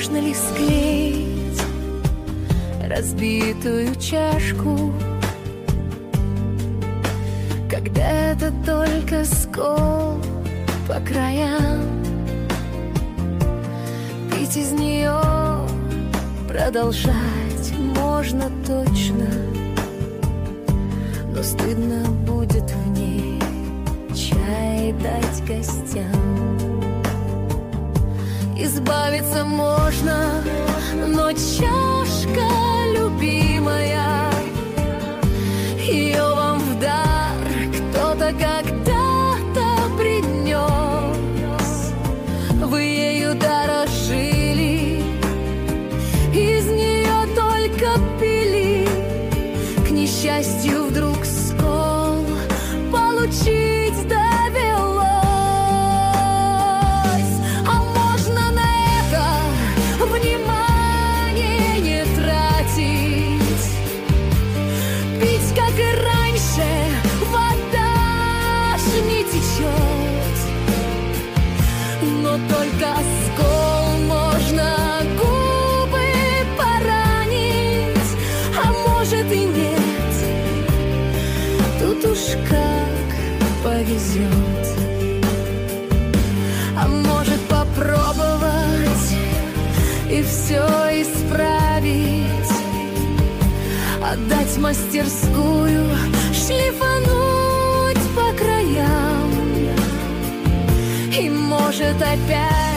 Можно ли склеить разбитую чашку, когда это только скол по краям? Пить из нее продолжать можно точно, но стыдно будет в ней чай дать гостям. Избавиться можно, но чашка любимая, ее вам в дар кто-то когда-то принес. Вы ею дорожили, из нее только пили. К несчастью вдруг скол получить довелось. А можно на это внимание не тратить, пить, как и раньше, вода ж не течет. Но только скол можно губы поранить, а может и нет. Тут уж как повезет. А может попробовать и все исправить, отдать мастерскую, шлифануть по краям. И может опять